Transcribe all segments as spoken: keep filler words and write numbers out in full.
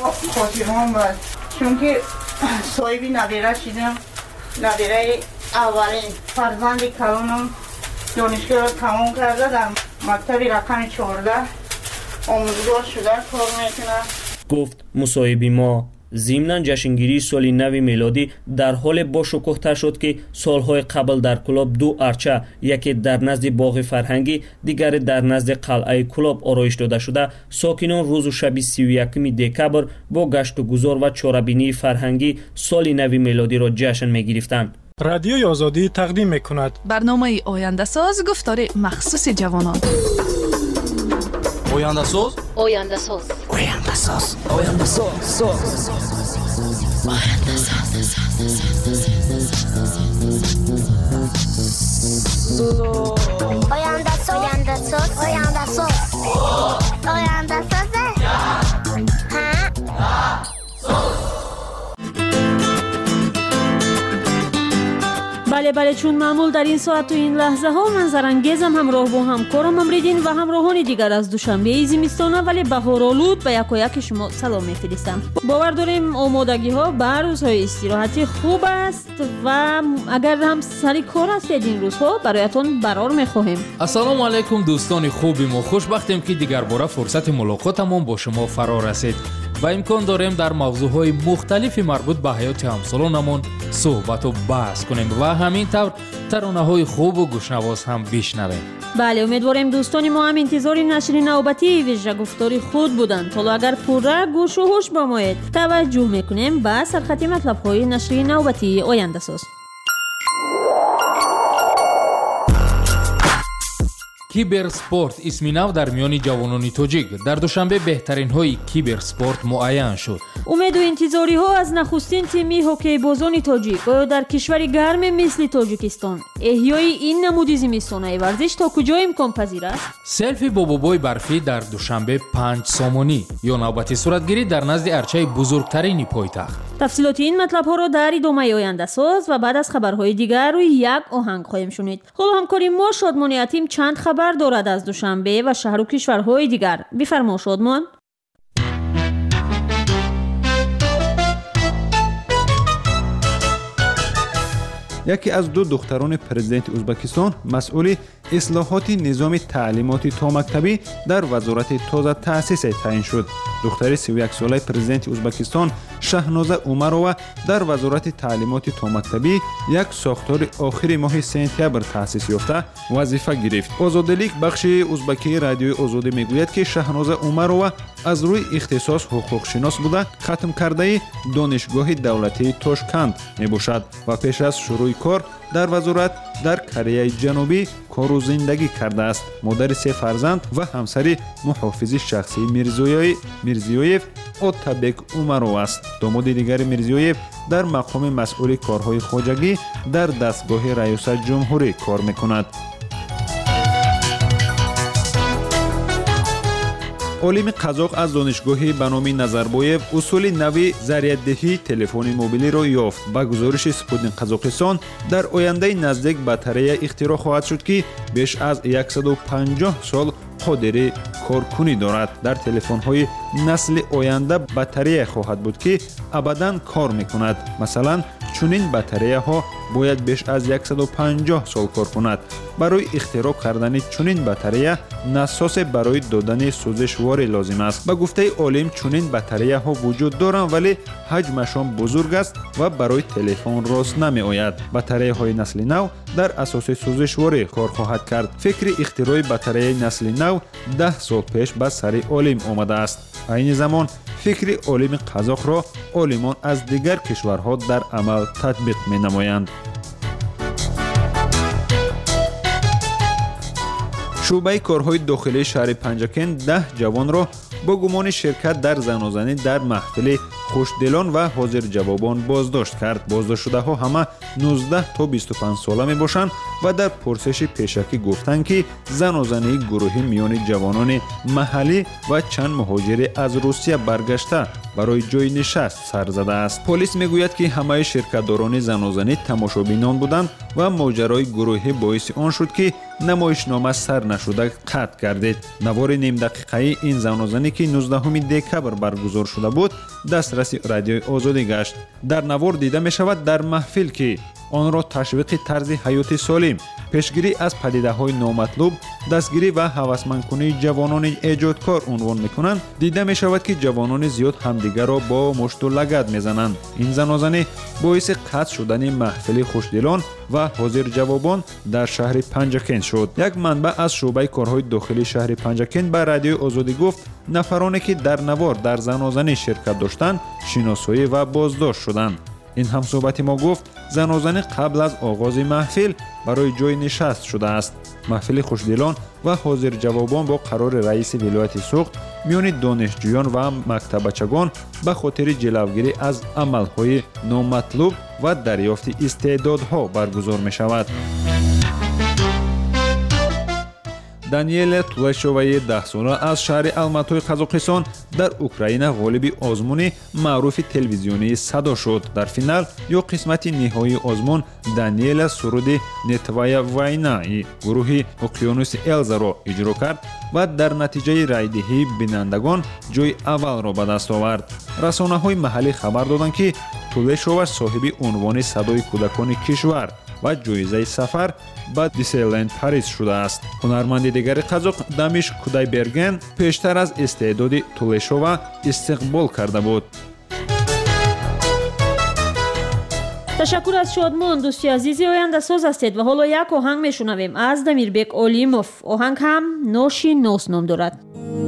خاطرم بود چون که صاحبی نبیره شدم. نبیره اولین فرزند کلانم دانشگاه را تمام کرده، در مکتب رقم چهارده آموزگار شده کار میکنه. گفت مصاحبی ما ضمن جشنگیری سال نو میلادی در حال با شکوه‌تر شد که سالهای قبل در کلاب دو ارچه، یکی در نزد باغ فرهنگی، دیگری در نزد قلعه کلاب آرایش داده شده، ساکنان روز و شب سی و یکم دکبر با گشت و گذار و چاره‌بینی فرهنگی سال نو میلادی را جشن می‌گرفتند. رادیوی آزادی تقدیم می‌کند برنامه آینده ساز، گفتار مخصوص جوانان. آینده ساز آینده ساز آینده ساز آینده ساز آینده ساز آینده ساز آینده ساز آینده ساز آینده ساز بله بله چون معمول در این ساعت و این لحظه ها من زرنگیزم همراه با همکارم امریدین و همراهان دیگر از دوشنبه زمستانه ولی بهارآلود به یک و یک شما سلام میفرستم. باور داریم آمادگی ها بر روزهای استراحتی خوب است و اگر هم سری کار هستید این روزها برایتون برار میخواهیم. السلام علیکم دوستان خوبی ما، خوشبختیم که دیگر باره فرصت ملاقاتمون با شما فرا رسید و امکان داریم در موضوعهای مختلفی مربوط به حیات همسالانمون صحبت و بحث کنیم و همین طور ترانه‌های خوب و گوشنواز هم بشنویم. بله امیدواریم دوستان ما هم انتظار نشر نوبتی ویژه گفتاری خود بودند. حالا اگر پوره گوش و هوش بمایید توجه میکنیم به سرخط مطلب‌های نشر نوبتی آینده ساز. کیبر سپورت اسمی نو در میان جوانان تاجیک در دوشنبه بهترین های کیبر سپورت معین شد. امید و انتظاری ها از نخستین تیمی هوکی بازان تاجیک در کشور گرم مثل تاجیکستان احیای این نمود زمستانه ورزش تا کجا امکان پذیر است؟ سلفی با بابای برفی در دوشنبه پنج سامانی یا نوبتی صورتگیری در نزد ارچه بزرگترین پایتخت. تفصیلات این مطلب ها را در ادامه آینده ساز و بعد از خبرهای دیگر روی یک آهنگ خواهیم شنید. حالا همکاری ما شادمانی یتیم چند خبر دارد از دوشنبه و شهر و کشورهای دیگر. بفرما شادمان. یکی از دو دختران پرزیدنت ازبکستان مسئول اصلاحات نظام تعلیمات تا مکتبی در وزارت تازه تأسیس تعیین شد. دختر سی و یک ساله پرزیدنت ازبکستان شهنازه عمرova در وزارت تعلیمات تا مکتبی یک ساختار آخر ماه سپتامبر تأسیس یافته وظیفه گرفت. آزادلیک بخش ازبکی رادیوی آزادی میگوید که شهنازه عمرova از روی اختصاص حقوق شناس بوده ختم کرده دانشگاه دولتی تاشکند میباشد و پیش از شروع کار در وزارت در کره جنوبی کار و زندگی کرده است. مادر سه فرزند و همسر محافظ شخصی میرزیویف میرزیویف اوتابک عمرova است. داماد دیگر میرزیویف در مقام مسئول کارهای خواجگی در دستگاه ریاست جمهوری کار میکند. عالم قزاق از دانشگاه به نام نظربایف اصول نوی ضریر‌دهی تلفن موبیلی را یافت. با گزارش سپوتنیک قزاقستان در آینده نزدیک باتری اختراع خواهد شد که بیش از صد و پنجاه سال قدرت کارکنی دارد. در تلفن‌های نسل آینده باتری خواهد بود که ابداً کار می‌کند. مثلا چنین باتری‌ها باید بیش از صد و پنجاه سال کار کند. برای اختراع کردن چنین باتری نساس برای دادن سوزشواری لازم است. به گفته عالم چنین باتری‌ها وجود دارند ولی حجمشان بزرگ است و برای تلفن راست نمی‌آید. باتری‌های نسل نو در اساس سوزشواری کار خواهد کرد. فکر اختراع باتری نسل نو ده سال پیش به سر عالم آمده است. این زمان فکر عالم قزاق را عالمان از دیگر کشورها در عمل تطبیق می‌نمایند. شعبه کارهای داخلی شهر پنجکن ده جوان را با گمان شرکت در زنازنی در محفل خوشدلان و حاضر جوابان بازداشت کرد. بازداشت شده ها همه نوزده تا بیست و پنج ساله می باشند و در پرسش پیشکی گفتند که زنازنی گروهی میان جوانان محلی و چند مهاجر از روسیه برگشته برای جای نشست سر زده است. پلیس میگوید که همه شرکتداران زنازنی تماشابینان بودند و ماجرای گروهی باعث آن شد که نمایشنامه سر نشده قطع گردید. نوار نیم دقیقه‌ای این زنازنی که نوزدهم دکبر برگزار شده بود دسترس رادیوی آزادی گشت. در نوار دیده می شود در محفل که آن را تشویق طرز حیات سالم، پیشگیری از پدیده‌های نامطلوب، دستگیری و هوسمندکنی جوانان ایجادکار عنوان می‌کنند. دیده می‌شود که جوانان زیاد همدیگر را با مشت و لگد می‌زنند. این زنازنی باعث قطع شدن محفل خوشدلان و حاضر جوابان در شهر پنجکن شد. یک منبع از شعبه کارهای داخلی شهر پنجکن به رادیو آزادی گفت نفرانی که در نوار در زنازنی شرکت داشتند شناسایی و بازداشت شدند. این همصحبت ما گفت زنازنی قبل از آغاز محفل برای جای نشست شده است. محفل خوشدلان و حاضر جوابان با قرار رئیس ولایت سوخت میان دانشجویان و مکتبچگان به خاطر جلوگیری از عملهای نامطلوب و دریافت استعدادها برگزار می شود. دانیل تولشووی ده ساله از شهر الماتوی قزاقستان در اوکراین غالب آزمون معروف تلویزیونی صدا شد. در فینال یا قسمت نهایی آزمون دانیل سرود نتوای واینا گروه اقیانوس الزا را اجرا کرد و در نتیجه رایدهی بینندگان جای اول را به دست آورد. رسانه‌های محلی خبر دادند که تولشوو صاحب عنوان صدای کودکان کشور و جایزه سفر به دیسنیلند پاریس شده است. هنرمند دیگر قزاق دامش کودایبرگن پیشتر از استعداد تولشوو استقبال کرده بود. تشکر از شادمان دوستی عزیزی آینده ساز هستید و حالا یک آهنگ میشنویم از دمیربک اولیموف. آهنگ هم نوشی نوس نام دارد.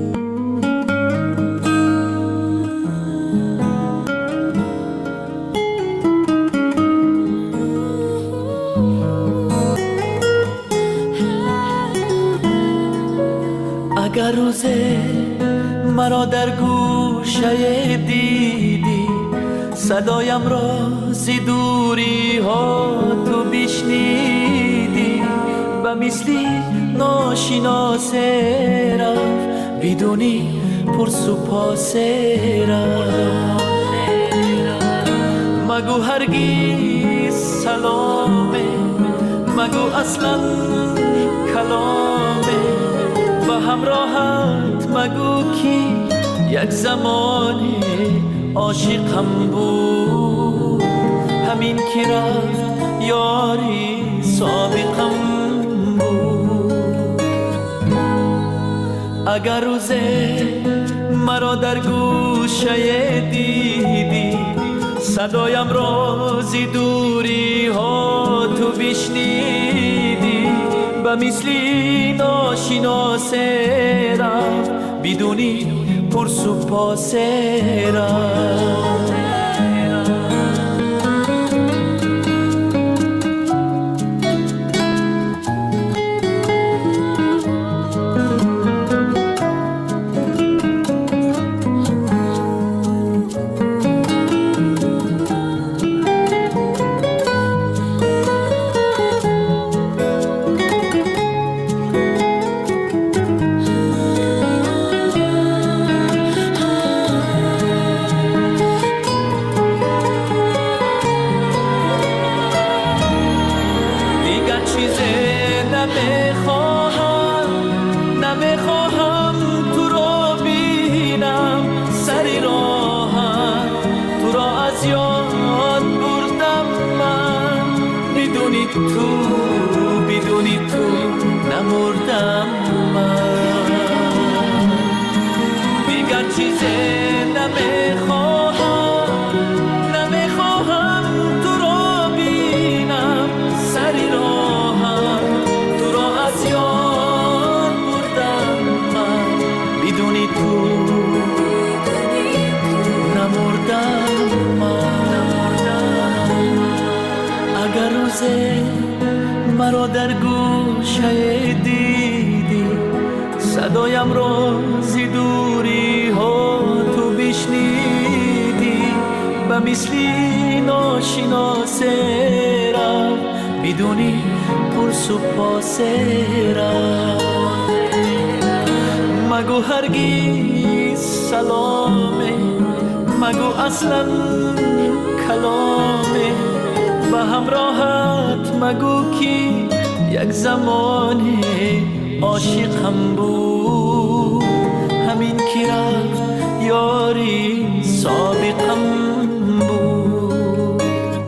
اگر روزه مرا در گوشه دیدی صدایم را زی دوری ها تو بشنیدی و مثلی ناشناسه رفت بدونی پرس و پاسه رفت مگو هرگیز سلامه مگو اصلا کلامه و همراهت مگو کی یک زمانی عاشقم بود همین که رفت یاری سابقم بود اگر روزه مرا در گوشه دیدی صدایم را زی دوری ها تو بشنیدی و مثلی ناشناسه رفت بدونی پرس و پاسه رفت مرا در گوشه دیدی صدایم را زی دوری ها تو بشنیدی و مثلی ناشناسه رفت بدونی پرس و پاسه رفت مگو هرگیز سلامه مگو اصلا کلامه به همراهت مگو کی یک زمان عاشقم بود همین که رفت یاری سابقم بود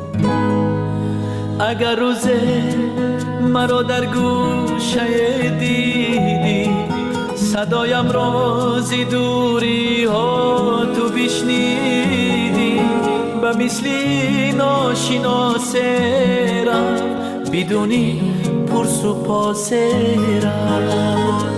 اگر روزه مرا در گوشه دیدی صدایم را زی دوری ها تو بشنیدی به مثلی ناشناسه رفت بدونی پرس و پاسه رفت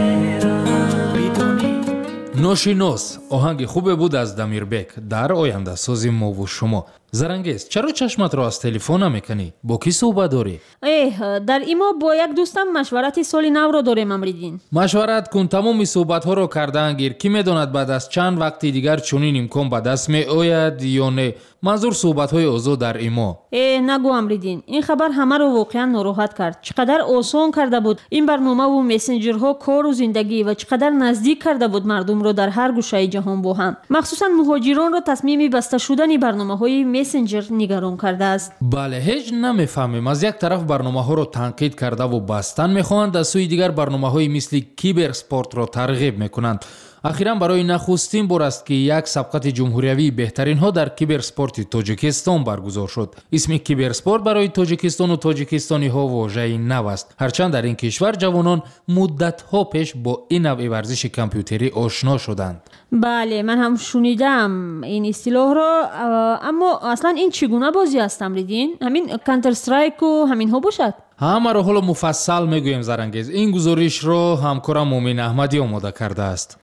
ناشناس آهنگ خوبه بود از دمیربک در آینده سازی ما و شما. زرنگیز چرا چشمت را از تلفن نمیکنی؟ با کی صحبت داری؟ اه در ایما با یک دوستم مشورت سال نو را داریم امریدین. مشورت کن، تمام صحبت ها را کردن گیر. کی میداند بعد از چند وقتی دیگر چنین امکان به دست می آید یا نه؟ منظور صحبت های اوضاع در ایما. اه نگو امریدین، این خبر همه رو واقعا ناراحت کرد. چقدر آسان کرده بود این برنامه و مسنجرها کار و زندگی و چقدر نزدیک کرده بود مردم رو در هر گوشه جهان با هم. مخصوصا مهاجران را تصمیم بسته شدن برنامه‌های مسنجر نگران کرده است. بله هیچ نمیفهمیم. از یک طرف برنامه ها رو تنقید کرده و بستن میخواهند، از سوی دیگر برنامه های مثل کیبر سپورت را ترغیب میکنند. اخیراً برای نخستین بار است که یک سبقت جمهوریوی بهترین ها در کیبر سپورت تاجیکستان برگزار شد. اسم کیبر سپورت برای تاجیکستان و تاجیکستانی ها واژه‌ای نو است، هرچند در این کشور جوانان مدت ها پیش با این نوع ورزش کامپیوتری آشنا شدند. بله من هم شنیدم این اصطلاح را، اما اصلا این چگونه بازی است امریدین؟ همین کانتر استرایک و همین ها باشد؟ همه را حالا مفصل میگویم زرنگیز. این گزارش را همکارم مومن احمدی آماده کرده است.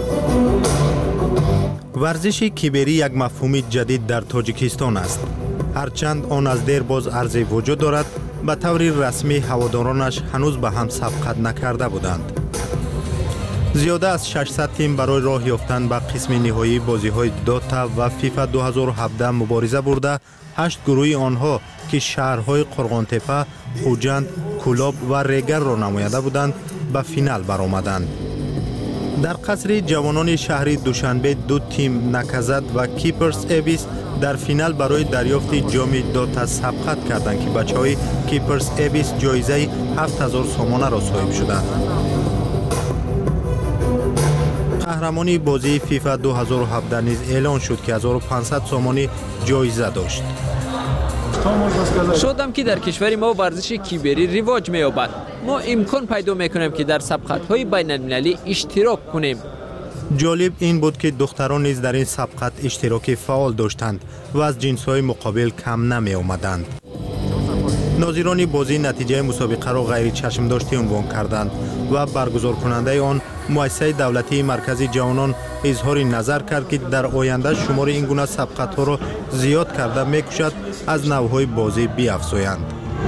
ورزش کیبری یک مفهوم جدید در تاجیکستان است. هرچند آن از دیر باز عرضه وجود دارد، به طور رسمی هوادارانش هنوز به هم سبقت نکرده بودند. زیاده از ششصد تیم برای راه یافتن به قسم نهایی بازی‌های دوتا و فیفا دو هزار و هفده مبارزه برده، هشت گروه آنها که شهرهای قرغانتپه، خوجند، کولاب و ریگر را نمایانده بودند به فینال برآمدند. در قصر جوانان شهری دوشنبه دو تیم نکزد و کیپرز ابیس در فینال برای دریافت جام دوتا سبقت کردند که بچه‌های کیپرز ابیس جایزه هفت هزار سومانه را صاحب شدند. قهرمانی بازی فیفا دو هزار و هفده نیز اعلان شد که هزار و پانصد سومانی جایزه داشت. شدم که در کشور ما ورزش کیبری رواج می‌یابد. ما امکان پیدا می‌کنیم که در سبقت‌های بین‌المللی اشتراک کنیم. جالب این بود که دختران نیز در این سبقت اشتراک فعال داشتند و از جنس‌های مقابل کم نمی‌آمدند. ناظران بازی نتیجه مسابقه را غیر چشم داشتی عنوان کردند و برگزار کننده آن مؤسسه دولتی مرکز جوانان اظهار نظر کرد که در آینده شمار این گونه سبقت‌ها را زیاد کرده می‌کوشد از نوع‌های بازی بیافزایند.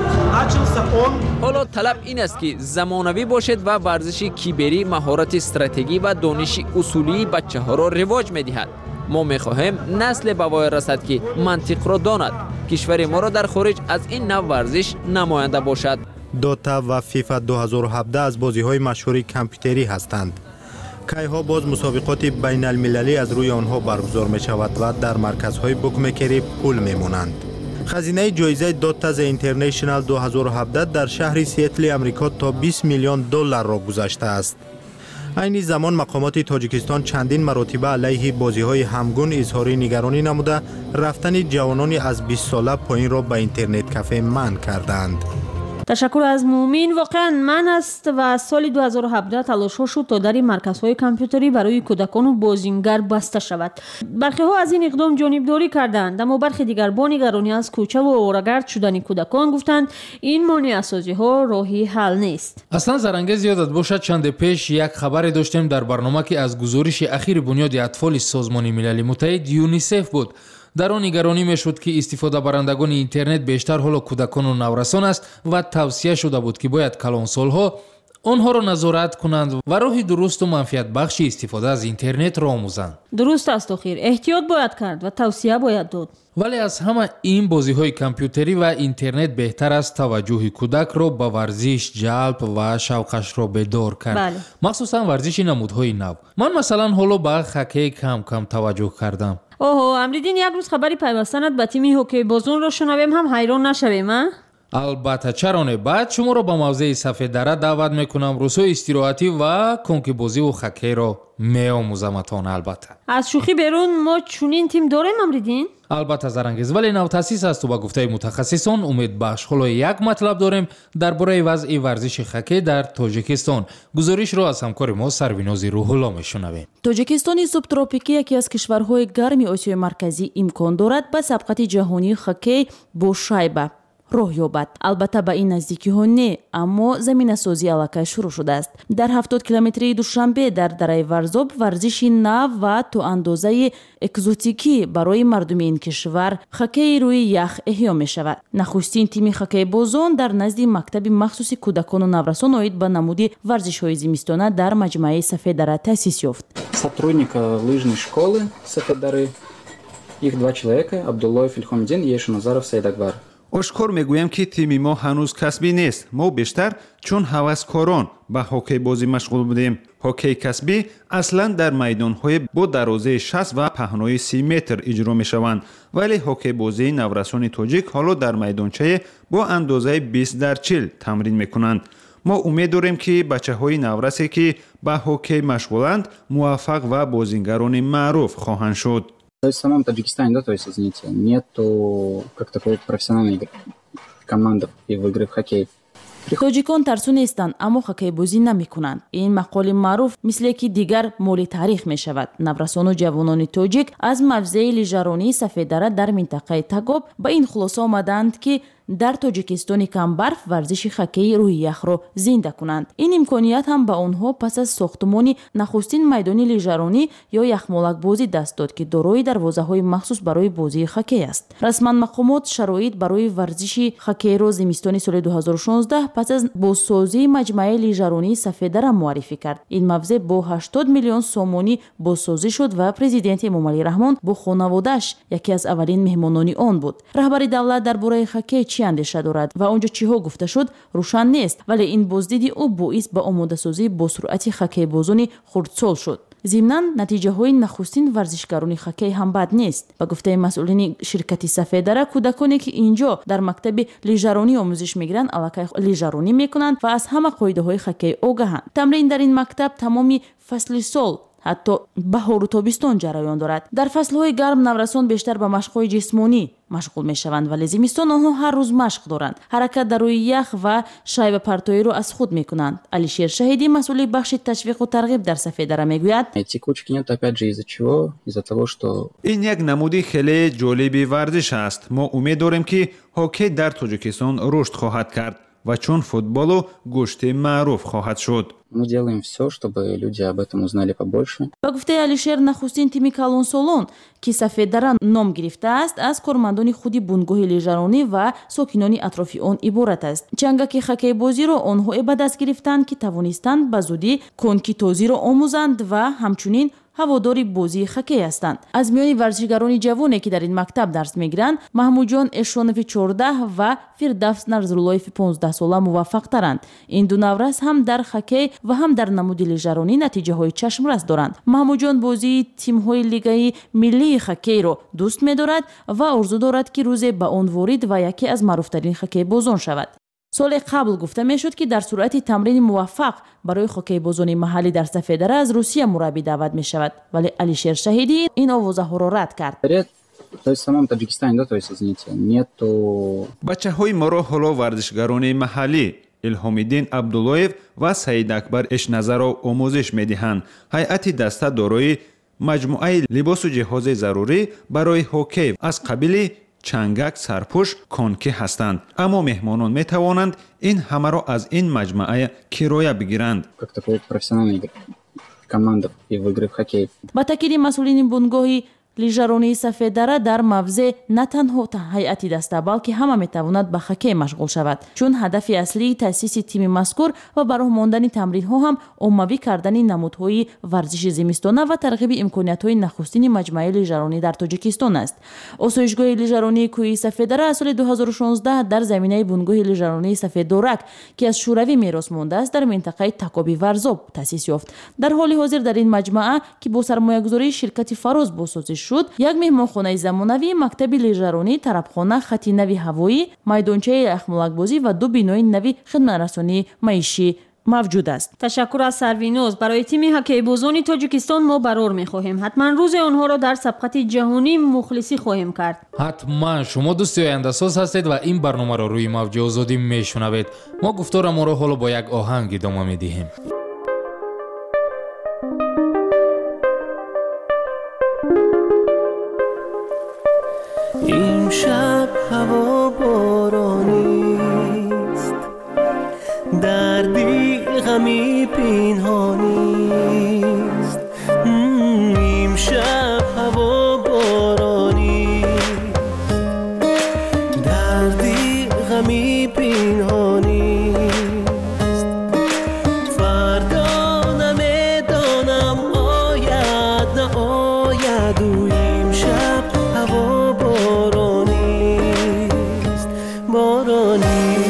حالا طلب این است که زمانوی باشد و ورزش کیبری مهارت استراتژی و دانش اصولی بچه‌ها را رواج می‌دهد. ما می‌خواهیم نسل به وای رسد که منطق را داند. کشور ما را در خارج از این نوع ورزش نماینده باشد. دوتا و فیفا دو هزار و هفده از بازی‌های مشهور کامپیوتری هستند. کیها باز مسابقات بین المللی از روی آنها برگزار می شود و در مرکزهای بوکمکری پول می مانند. خزینه جایزه دوتا ز اینترنشنال دو هزار و هفده در شهر سیاتل امریکا تا بیست میلیون دلار را گذشته است. این زمان مقامات تاجیکستان چندین مراتبه علیه بازی‌های همگون اظهار نگرانی نموده رفتن جوانانی از بیست ساله پایین را به اینترنت کافه منع کردند. تشکر از مومین. واقعا من است و سال دو هزار و هفده تلاش ها شد تا در این مرکزهای کامپیوتری برای کودکان و بازیگر بسته شود. برخی ها از این اقدام جانبداری کردند، اما برخی دیگر با نگرانی از کوچه و آواره‌گرد شدن کودکان گفتند این مانع سازی ها راهی حل نیست. اصلا زرنگیز یادت باشد چند پیش یک خبر داشتیم در برنامه که از گزارش اخیر بنیاد اطفال سازمان ملل متحد یونیسف بود. در آن نگرانی میشد که استفاده برندگان اینترنت بیشتر حالا کودکان و نورسان است و توصیه شده بود که باید کلانسال‌ها آنها را نظارت کنند و راه درست و منفعت بخش استفاده از اینترنت را آموزند. درست است اخیر، احتیاط باید کرد و توصیه باید داد. ولی از همه این بازی‌های کامپیوتری و اینترنت بهتر است توجه کودک را به ورزش جلب و شوقش را بیدار کرد. بله. مخصوصا ورزش نمودهای نو. من مثلا حالا به خاکی کم کم توجه کردم. اوه امریدین یک روز خبری پیوستنت به تیم هوکی بازون رو شنویم هم حیران نشویم ها؟ البته چرا نه. بعد شما رو با موضوع سفید دره دعوت میکنم. روزهای استراحتی و کنکی بازی و خکی رو میآموزمتان. البته از شوخی بیرون ما چونین تیم داریم امریدین؟ البته زرنگیز، ولی نو تاسیس است و با گفته متخصصان امید به اشغال یک مطلب داریم درباره وضع ورزش خکی در تاجیکستان. گزارش رو از همکار ما سرویناز روح‌الله میشنویم. تاجیکستان سوبتروپیکی یکی از کشورهای گرم آسیای مرکزی امکان دارد به سبقت جهانی خکی با شایبه راه یابد. البته به این نزدیکی ها نه، اما زمین سازی علاقه شروع شده است. در هفتاد کیلومتری دوشنبه در دره ورزاب ورزشی نو و تو اندازه اکزوتیکی برای مردم این کشور خکی روی یخ احیا می شود. نخستین تیم خکی بازون در نزد مکتب مخصوص کودکان و نورسان اوید به نمودی ورزش های زمستانه در مجمع سفید دره تأسیس یافت. Сотрудника лыжной школы Сафед дары, их два человека, Абдуллаев Ильхомидин и Шуназаров Саидакбар. ошкор мегӯям ки тими мо ҳанӯз касбӣ нест. мо бештар чун ҳаваскорон ба ҳокейбозӣ машғул будем. ҳокей касбӣ аслан дар майдонҳои бо дарозаи шаст ва паҳнои си метр иҷро мешаванд, вале ҳокейбозии наврасони тоҷик ҳоло дар майдончае бо андозаи бист дар чил тамрин мекунанд. мо умед дорем ки бачаҳои наврасе ки ба ҳокей машғуланд муваффақ ва бозингарони маъруф хоҳанд шуд. То есть в самом Таджикистане, да, то есть, извините, нету как такой профессиональной команды в игры в хоккей. тоҷикон тарсу нестанд, аммо хоккейбозӣ намекунанд. ин мақоли маъруф мисле ки дигар моли таърих мешавад. наврасону ҷавонони тоҷик аз мавзеи лижаронии сафеддара дар минтақаи тагоб ба ин хулоса омаданд ки дар тоҷикистони камбарф варзиши хоккеи рӯи яхро зинда кунанд. ин имконият ҳам ба онҳо пас аз сохтмони нахустин майдони лижаронӣ ё яхмолакбозӣ даст дод ки дорои дарвозаҳои махсус барои бозии хоккей аст. расман мақомот шароит барои варзиши хоккейро зимистони соли дуҳазору шонздаҳ пас аз бозсозии маҷмаи лижаронии сафеддара муаррифӣ кард. ин мавзеъ бо ҳаштод миллион сомонӣ бозсозӣ шуд ва президенти эмомалӣ раҳмон бо хонаводааш яке аз аввалин меҳмонони он буд. раҳбари давлат дар бораи хоккей чӣ андеша дорад ва онҷо чиҳо гуфта шуд рӯшан нест, вале ин боздиди ӯ боис ба омодасозии босуръати хоккейбозони хурдсол шуд. зимнан натиҷаҳои нахустин варзишгарони хоккей ҳам бад нест. ба гуфтаи масъулини ширкати сафеддара кӯдаконе ки инҷо дар мактаби лижаронӣ омӯзиш мегиранд аллакай лижаронӣ мекунанд ва аз ҳама қоидаҳои хоккей огаҳанд. тамрин дар ин мактаб тамоми фасли сол ҳатто баҳору тобистон ҷараён дорад. дар фаслҳои гарм наврасон бештар ба машқҳои ҷисмонӣ машғул мешаванд, вале зимистон онҳо ҳар рӯз машқ доранд. ҳаракат дар рӯи ях ва шайбапартоиро аз худ мекунанд. алишер шаҳидӣ масъули бахши ташвиқу тарғиб дар сафеддара мегӯяд: текучки нет, опять же, из-за чего? Из-за того, что ин як намуди хеле ҷолиби варзиш аст. мо умед дорем ки ҳоккей дар тоҷикистон рушд хоҳад кард ва чун футболу гӯшти маъруф хоҳад шуд. Мы делаем все, чтобы люди об этом узнали побольше. ба гуфтаи алишер нахустин тими калонсолон ки сафеддара ном гирифтааст аз кормандони худи бунгоҳи лижаронӣ ва сокинони атрофи он иборат аст. чангаки хоккейбозиро онҳое ба даст гирифтанд ки тавонистанд ба зудӣ конки тозиро омӯзанд ва ҳамчунин ҳаводори бозии хоккей ҳастанд. аз миёни варзишгарони ҷавоне ки дар ин мактаб дарс мегиранд, маҳмудҷон эшонови чордаҳ ва фирдавс нарзуллоеви понздаҳсола муваффақтаранд. ин ду наврас ҳам дар хоккей ва ҳам дар намуди лижаронӣ натиҷаҳои чашмрас доранд. маҳмудҷон бозии тимҳои лигаи миллии хоккейро дӯст медорад ва орзу дорад ки рӯзе ба он ворид ва яке аз маъруфтарин хоккейбозон шавад. соли қабл гуфта мешуд ки дар суръати тамрини муваффақ барои хоккейбозони маҳаллӣ дар сафеддара аз русия мураббӣ даъват мешавад, вале алишер шаҳидӣ ин овозаҳоро рад кард. То есть в самом Таджикистане, да, то есть, извините, нету бачаҳои моро ҳоло варзишгарони маҳаллӣ илҳомиддин абдуллоев ва саидакбар эшназаров омӯзиш медиҳанд. ҳайати даста дорои маҷмуаи либосу ҷиҳози зарурӣ барои ҳоккей аз қабили чангак, сарпӯш, конки ҳастанд. аммо меҳмонон метавонанд ин ҳамаро аз ин маҷмуа кироя бигиранд. как такой профессиональной команды в игры в хоккей. ба таъкиди масъулини бунгоҳи лижаронии сафеддара дар мавзеъ на танҳо ҳайати даста, балки ҳама метавонад ба хоккей машғул шавад, чун ҳадафи аслии таъсиси тими мазкур ва ба роҳ мондани тамринҳо ҳам оммавӣ кардани намудҳои варзиши зимистона ва тарғиби имкониятҳои нахустини маҷмаи лижаронӣ дар тоҷикистон аст. осоишгоҳи лижаронии кӯҳи сафеддара аз соли дуҳазору шонздаҳ дар заминаи бунгоҳи лижаронии сафеддорак ки аз шӯравӣ мерос мондааст дар минтақаи такоби варзоб таъсис ёфт. дар ҳоли ҳозир дар ин маҷмаа ки бо сармоягузории ширкати фароз босозӣ шуд, як меҳмонхонаи замонавӣ, мактаби лижаронӣ, тарабхона, хати нави ҳавоӣ, майдончаи яхмулакбозӣ ва ду бинои нави хидматрасонии маишӣ мавҷуд аст. ташаккур аз Сарвиноз. Барои тими ҳоккейбозони Тоҷикистон мо барор мехоҳем. ҳатман рӯзе онҳоро дар сабқати ҷаҳонӣ мухлисӣ хоҳем кард. ҳатман шумо дӯсти ояндасоз ҳастед ва ин барномаро рӯи мавҷи озодӣ мешунавед. мо гуфторамонро ҳоло бо як оҳанг идома медиҳем. имшаб ҳаво боронист, дарди ғами пинҳонист. имшаб ҳаво боронист, дарди ғами пинҳонист. фардо намедонам ояд на ояду. имшаб ҳаво боронист, боронист.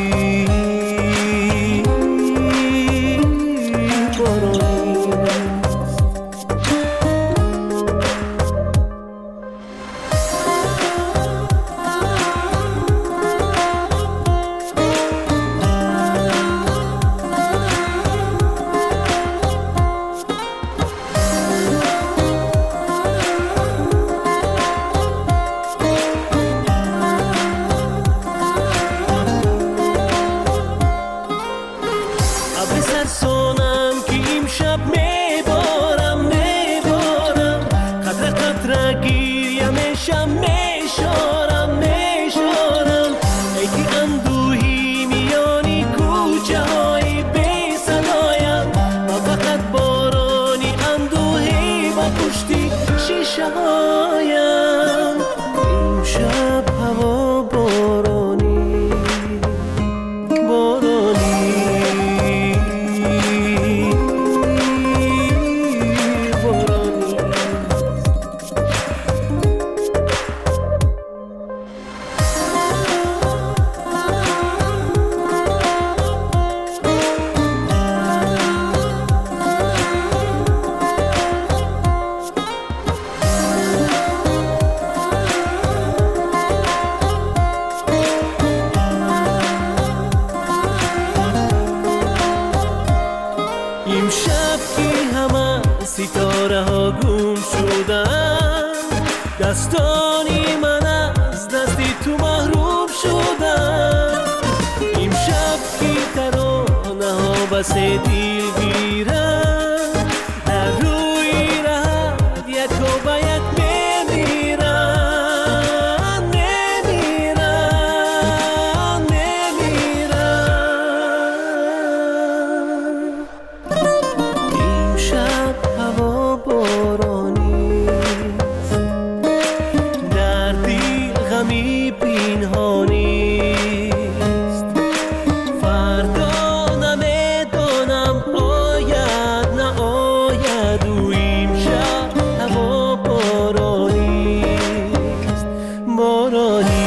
امشب که همه ستاره ها گم شدن، دستانی من از دست تو محروم شدن. امشب که ترانه ها بس دل گیرن، در روی رهت یک و به یک میمیرن، میمیرن، میمیرن. امشب هوا بارانیست، در دل غمی پنهانیست. فردا نمیدانم آید نه آید و امشب هوا بارانیست، بارانی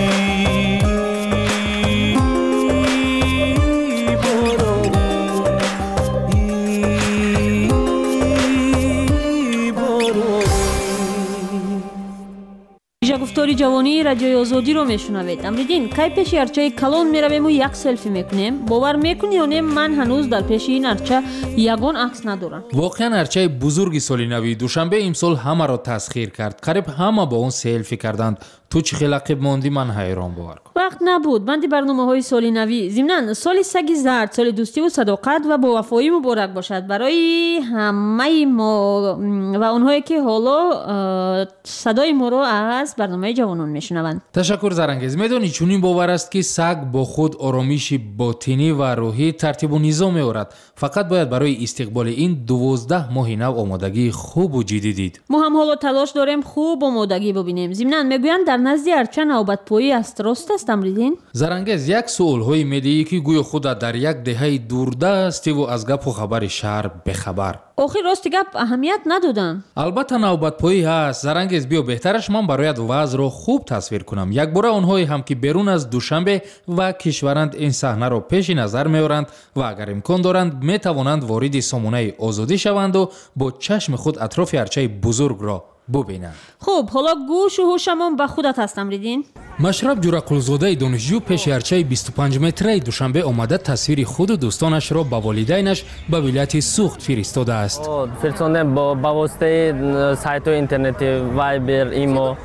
гуфтори ҷавонии радиои озодиро мешунавед. амридин кай пеши арчаи калон меравему як селфи мекунем? бовар мекунӣ ё не, ман ҳанӯз дар пеши ин арча ягон акс надорам. воқеан арчаи бузурги соли нави душанбе имсол ҳамаро тасхир кард. қариб ҳама бо он селфи карданд. ту чӣ хел ақиб мондӣ? ман ҳайрон бовар кун. вақт набуд банди барномаҳои соли навӣ. зимнан соли саги зард, соли дӯстиву садоқат ва бовафоӣ муборак бошад барои ҳамаи мо ва онҳое ки ҳоло садои моро аз барномаи ҷавонон мешунаванд. ташаккур зарангез. медонӣ чунин бовар аст ки саг бо худ оромиши ботинӣ ва рӯҳӣ тартибу низом меорад. фақат бояд барои истиқболи ин дувоздаҳ моҳи нав омодагии хубу ҷиддӣ дид. мо ҳам ҳоло талош дорем хуб омодагӣ бубинем. зимнан мегӯянд дар назди арча навбатпоӣ аст. рост аст амридин? зарангез, як суолҳои медиҳӣ ки гӯё худат дар як деҳаи дурда ҳастиву аз гапу хабари шаҳр бехабар. охир рости гап аҳамият надодам. албатта навбатпоӣ ҳаст. зарангез, биё беҳтараш ман бароят вазъро хуб тасвир кунам. якбора онҳое ҳам ки берун аз душанбе ва кишваранд ин саҳнаро пеши назар меоранд ва агар имкон доранд метавонанд вориди сомонаи озодӣ шаванду бо чашми худ атрофи арчаи бузургро ببینند. خب حالا گوش و هوشمون به خودت هست امریدین. مشرب جورقلزاده دانشجو پیش ارچه بیست و پنج متره دوشنبه آمده تصویر خود و دوستانش را با والدینش به ولایت سوخت فرستاده است. فرستادم با با واسطه سایت اینترنتی وایبر ایمو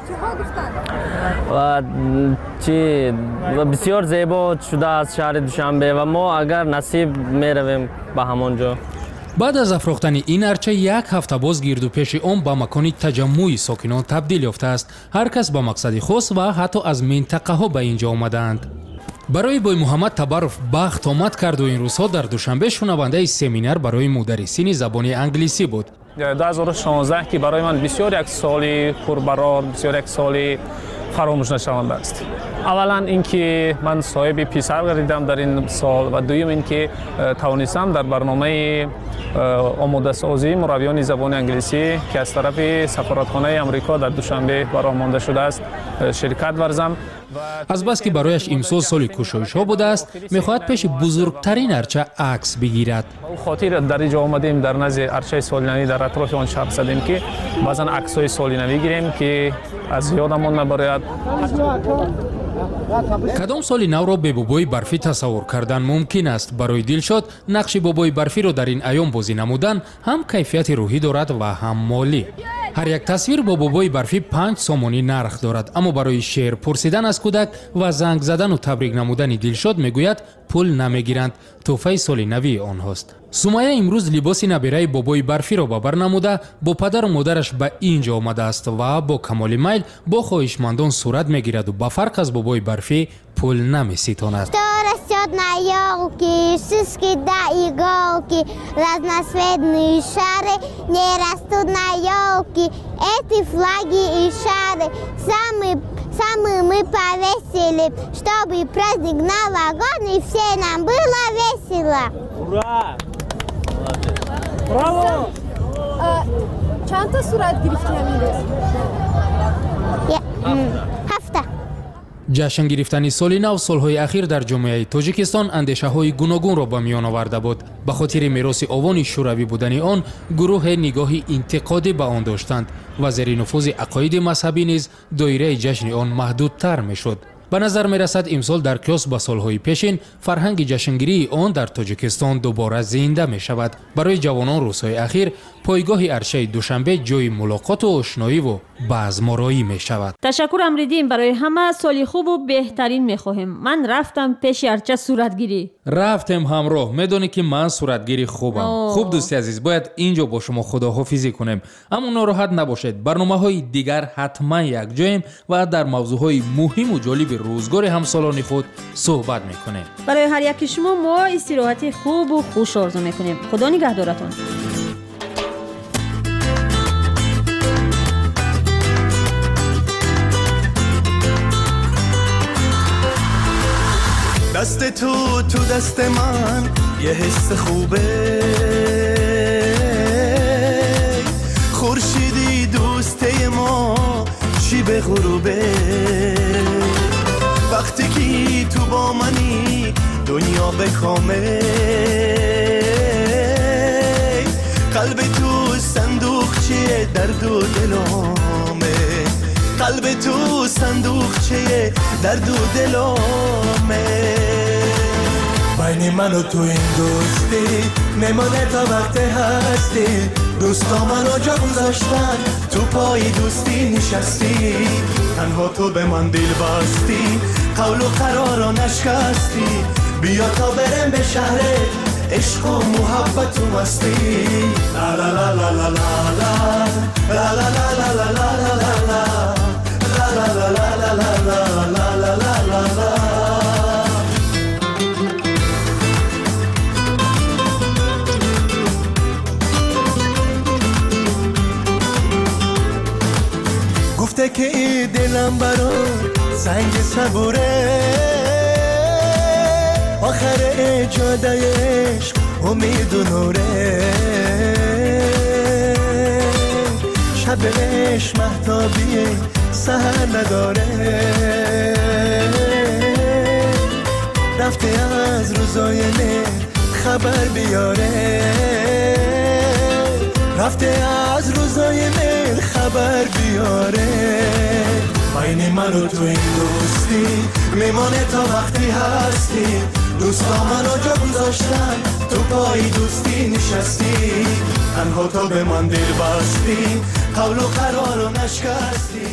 و چی بسیار زیبا شده است شهر دوشنبه و ما اگر نصیب میرویم به همونجا. بعد از افروختن این ارچه یک هفته باز گیرد پیش آن به مکانی تجمع ساکنان تبدیل یافته است. هر کس با مقصد خاص و حتی از منطقه ها به اینجا آمدند. برای بای محمد تبارف بخت آمد کرد و این روزها در دوشنبه شنونده سمینار برای مدرسین زبان انگلیسی بود. دو هزار و شانزده که برای من بسیار یک سالی پربرار، بسیار یک سالی فراموش نشونده است. اولا اینکه من صاحب پسر گردیدم در این سال و دوم اینکه توانستم در برنامه آماده سازی مربیان زبان انگلیسی که از طرف سفارتخانه آمریکا در دوشنبه برآورده شده است شرکت ورزم. از بس که برایش امسال سال کوشش ها بوده است میخواهد پیش بزرگترین ارچه عکس بگیرد. او خاطر در اینجا آمدیم در نزد ارچه سالینوی در اطراف آن شب زدیم که بعضا عکس های سالینوی گیریم که از یادمون نبراید. کدام سال نو را به بابای برفی تصور کردن ممکن است؟ برای دلشاد نقش بابای برفی را در این ایام بازی نمودن هم کیفیت روحی دارد و هم مالی. هر یک تصویر با بابای برفی پنج سومانی نرخ دارد، اما برای شعر پرسیدن از کودک و زنگ زدن و تبریک نمودن دلشاد میگوید پول نمیگیرند، تحفه سال نوی آنهاست. سمیه امروز لباس نبیره بابای برفی را به بر نموده با پدر و مادرش به اینجا آمده است و با کمال میل با خواهشمندان صورت میگیرد و به فرق از بابای برفی پول نمیستاند. Растет на елке, шишки да иголки, разноцветные шары не растут на елке. Эти флаги и шары самые, самые мы повесили, чтобы праздник новогодний все нам было весело. Ура! Браво! چند تا صورت گرفتی امروز؟ هفته. جشن گرفتن سال نو سالهای اخیر در جامعه تاجیکستان اندیشه های گوناگون را به میان آورده بود. به خاطر میراث آوان شوروی بودن آن گروه نگاهی انتقادی به آن داشتند و زیر نفوذ عقاید مذهبی نیز دایره جشن آن محدودتر میشد. به نظر می رسد امسال در قیاس با سالهای پیشین فرهنگ جشنگیری آن در تاجیکستان دوباره زنده می شود. برای جوانان روزهای اخیر پایگاه ارچه دوشنبه جای ملاقات و آشنایی و بزمارایی می شود. تشکر امریدین، برای همه سالی خوب و بهترین می خواهیم. من رفتم پیش ارچه صورتگیری. رفتم همراه. میدونی که من صورتگیری خوبم. آه. خوب دوستی عزیز، باید اینجا با شما خداحافظی کنیم، اما ناراحت نباشید. برنامه های دیگر حتما یک جایم و در موضوع های مهم و جالب روزگار همسالان خود صحبت میکنیم. برای هر یک شما ما استراحت خوب و خوش آرزو میکنیم. خدا نگهدارتون. دست تو تو دست من یه حس خوبه، خورشیدی دوسته ما چی به غروبه، وقتی که تو با منی دنیا بخوامه، قلب تو صندوقچه درد و دلامه، قلب تو صندوقچه درد و دلامه، بین من و تو این دوستی میمانه تا وقت هستی، دوستا منو جا گذاشتن تو پای دوستی نشستی، تنها تو به من دل بستی، قول و قرارو نشکستی، بیا تا برم به شهر عشق و محبت و مستی، لا لا لا لا لا لا لا لا لا لا لا لا لا لا لا لا. گفته که ای دلم برا سنگ صبوره، آخر اجاده عشق امید و نوره، شب عشق مهتابیه سهر نداره، رفته از روزای نه خبر بیاره، رفته از روزای میل خبر بیاره. بین من و تو این دوستی میمانه تا وقتی هستی. دوستا منو جا گذاشتن تو پای دوستی نشستی. تنها تو به من دل بستی قول و قرارو نشکستی.